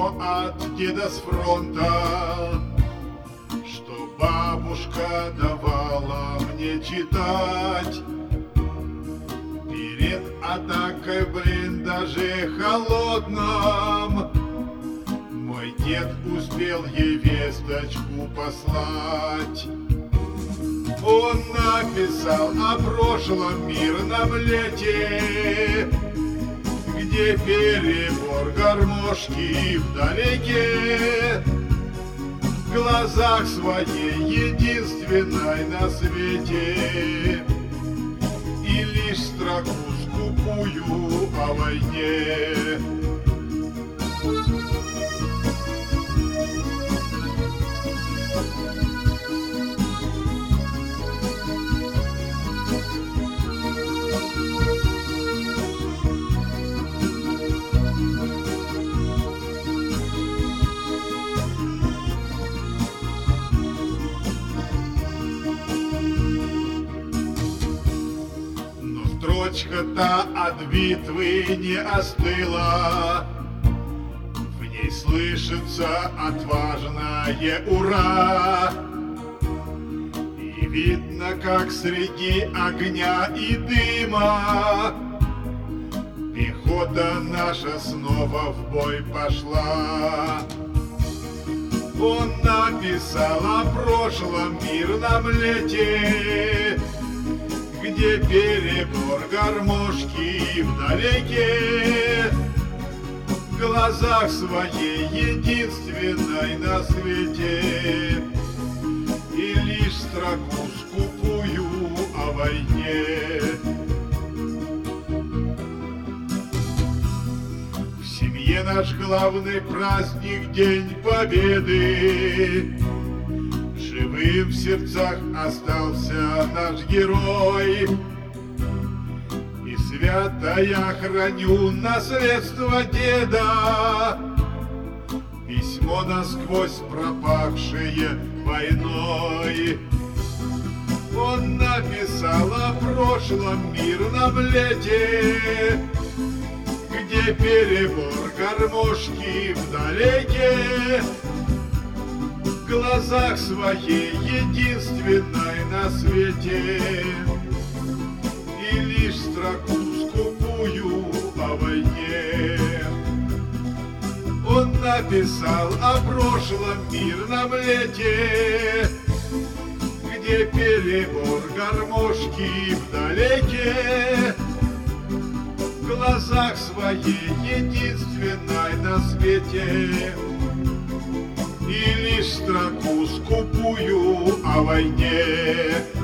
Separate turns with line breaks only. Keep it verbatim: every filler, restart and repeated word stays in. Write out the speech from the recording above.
письмо от деда с фронта, что бабушка давала мне читать. Перед атакой, блин, даже холодном, мой дед успел ей весточку послать. Он написал о прошлом мирном лете, где перебор гармошки вдалеке, в глазах своей единственной на свете, и лишь строку скупую о войне. Строчка-то от битвы не остыла, в ней слышится отважное «Ура!». И видно, как среди огня и дыма пехота наша снова в бой пошла. Он написал о прошлом мирном лете, где перебор гармошки вдалеке, в глазах своей единственной на свете, и лишь строку скупую о войне. В семье наш главный праздник — День Победы. Живым в сердцах остался наш герой, и свято я храню наследство деда, письмо насквозь пропахшее войной. Он написал о прошлом мирном лете, где перебор гармошки вдалеке, в глазах своей единственной на свете, и лишь строку скупую о войне. Он написал о прошлом мирном лете, где перебор гармошки вдалеке, в глазах своей единственной на свете, и лишь строку скупую о войне.